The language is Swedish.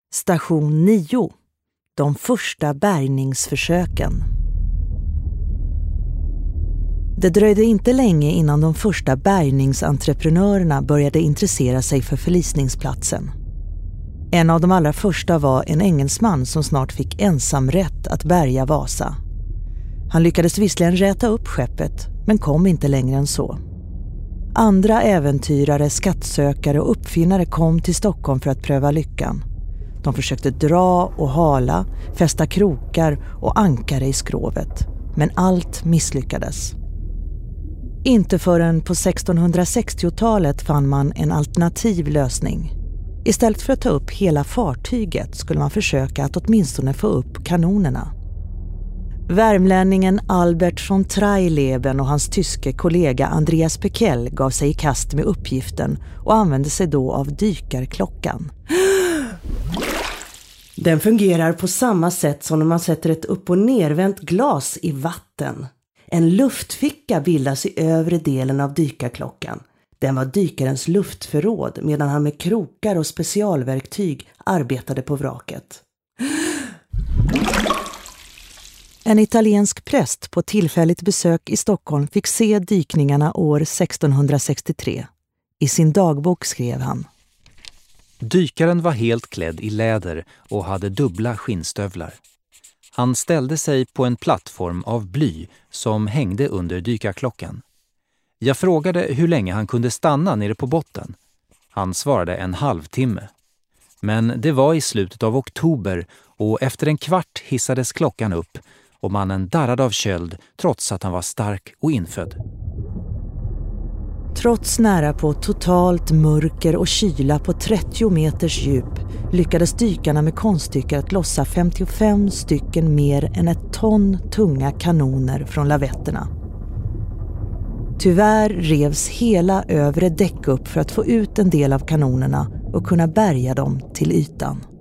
Station 9. De första bärgningsförsöken. Det dröjde inte länge innan de första bärgningsentreprenörerna började intressera sig för förlisningsplatsen. En av de allra första var en engelsman som snart fick ensamrätt att bärga Vasa. Han lyckades visserligen räta upp skeppet, men kom inte längre än så. Andra äventyrare, skattsökare och uppfinnare kom till Stockholm för att pröva lyckan. De försökte dra och hala, fästa krokar och ankare i skrovet, men allt misslyckades. Inte förrän på 1660-talet fann man en alternativ lösning. Istället för att ta upp hela fartyget skulle man försöka att åtminstone få upp kanonerna. Värmlänningen Albert von Treileben och hans tyske kollega Andreas Peckel gav sig i kast med uppgiften och använde sig då av dykarklockan. Den fungerar på samma sätt som när man sätter ett upp- och nervänt glas i vatten. En luftficka bildas i övre delen av dykarklockan. Den var dykarens luftförråd medan han med krokar och specialverktyg arbetade på vraket. En italiensk präst på tillfälligt besök i Stockholm fick se dykningarna år 1663. I sin dagbok skrev han: Dykaren var helt klädd i läder och hade dubbla skinnstövlar. Han ställde sig på en plattform av bly som hängde under dykarklockan. Jag frågade hur länge han kunde stanna nere på botten. Han svarade en halvtimme. Men det var i slutet av oktober och efter en kvart hissades klockan upp och mannen darrade av köld trots att han var stark och infödd. Trots nära på totalt mörker och kyla på 30 meters djup lyckades dykarna med konststycket att lossa 55 stycken mer än 1 ton tunga kanoner från lavetterna. Tyvärr revs hela övre däck upp för att få ut en del av kanonerna och kunna bärga dem till ytan.